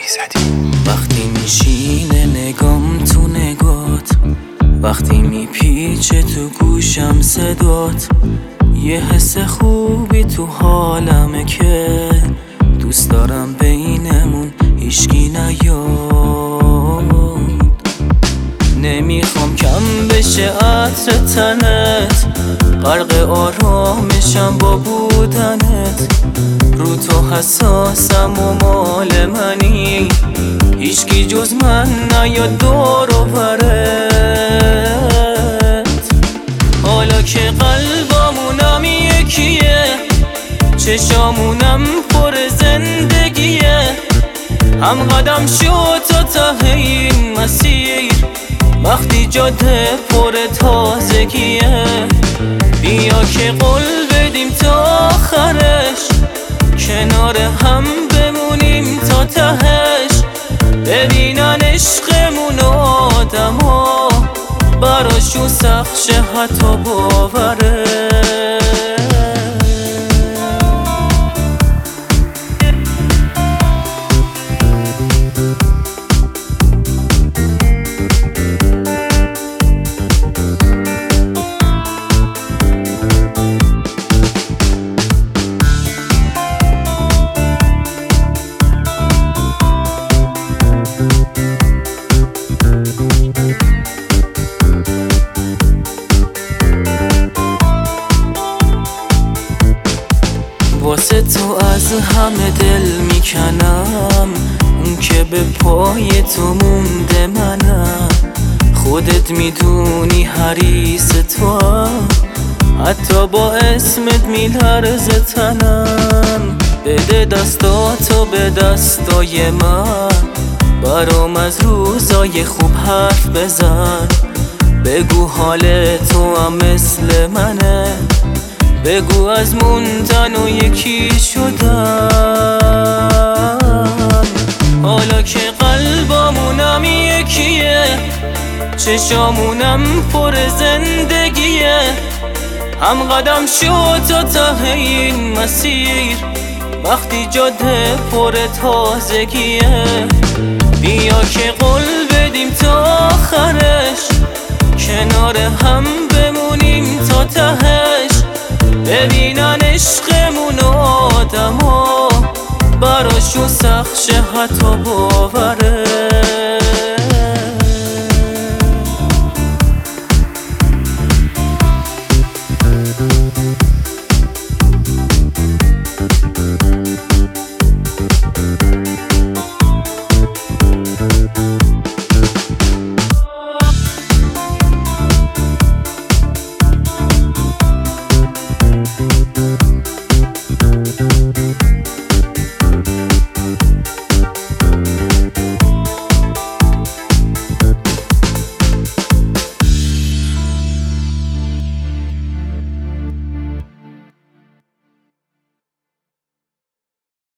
میزدیم. وقتی میشینه نگام تو نگات، وقتی میپیچه تو گوشم صدات، یه حس خوبی تو حالمه که دوست دارم بینمون هیچکی نیاد. نمیخوام کم بشه عطر تنت، غرق آرامشم با بودنت. رو تو حساسم و مال منی، هیچکی جز من نیاد دور و برت. حالا که قلبامونم یکیه، چشامونم پر زندگیه، هم قدم شد تا ته این مسیر، وقتی جاده پر تازگیه. بیا که قول بدیم تا آخرش، کنار هم بمونیم تا تهش. ببینن عشقمون و آدما، براشون سخت شه حتی باوره. واسه تو از همه دل میکنم، اون که به پای تو مونده منم. خودت میدونی حریص تو، حتی با اسمت میلرزه تنم. بده دستاتو به دستای من، برام از روزای خوب حرف بزن. بگو حال تو هم مثل منه، بگو از موندن و یکی شدم. حالا که قلبامونم یکیه، چشامونم پر زندگیه، هم قدم شد تا ته این مسیر، وقتی جاده پر تازگیه. بیا که قول بدیم تا آخرش، کنار هم بمونیم تا تهش. ببینن عشقمون و آدما، براشون سخت شه حتی باوره.